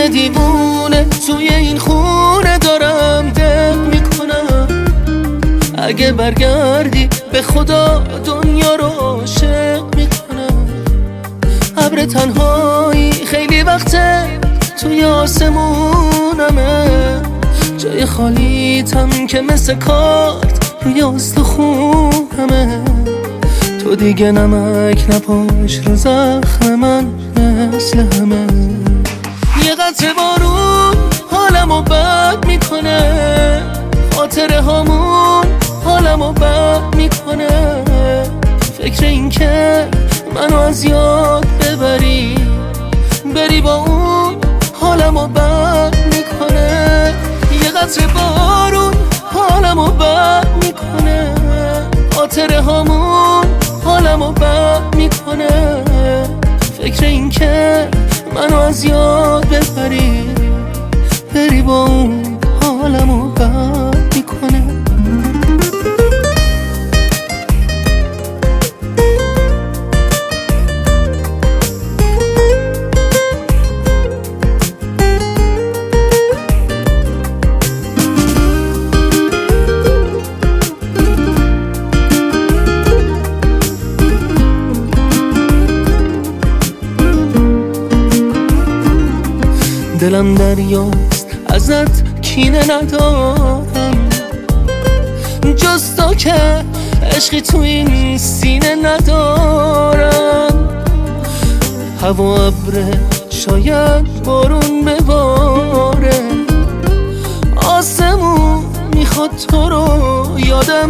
مثل دیوونه توی این خونه دارم دق میکنم. اگه برگردی به خدا دنیا رو عاشق میکنم. ابر تنهایی خیلی وقته توی آسمونمه، جای خالیتم که مثل کارت روی استخونمه. تو دیگه نمک نپاش رو زخم من مثل همه. یه قطره بارون حالمو بد میکنه، خاطره هامون حالمو بد میکنه. فکر این که منو از یاد بری با اون حالمو بد میکنه. یه قطره بارون حالمو بد میکنه، خاطره هامون حالمو بد میکنه. فکر این که منو از یاد بری با اون حالمو بد میکنه. دلم دریاست ازت کینه ندارم، جز تو که عشقی تو این سینه ندارم. هوا ابره شاید بارون بباره، آسمون میخواد تو رو یادم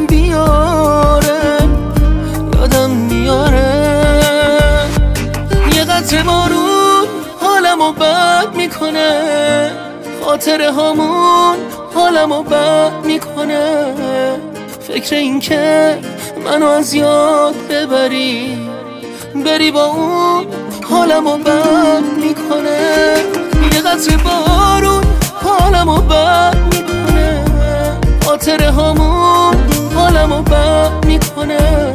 میاره. یه قطره بارون حالمو بد میکنه، خاطره هامون حالمو بد میکنه. فکر این که منو از یاد بری با اون حالمو بد میکنه. یه قطره بارون حالمو بد میکنه، خاطره هامون حالمو بد میکنه.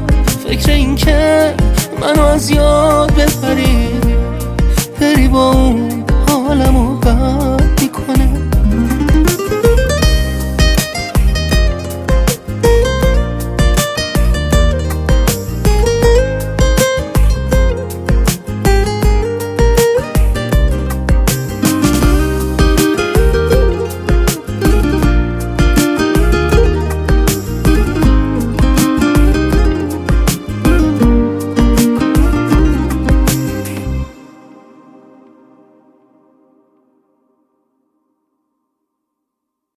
فکر این که منو از یاد بری با اون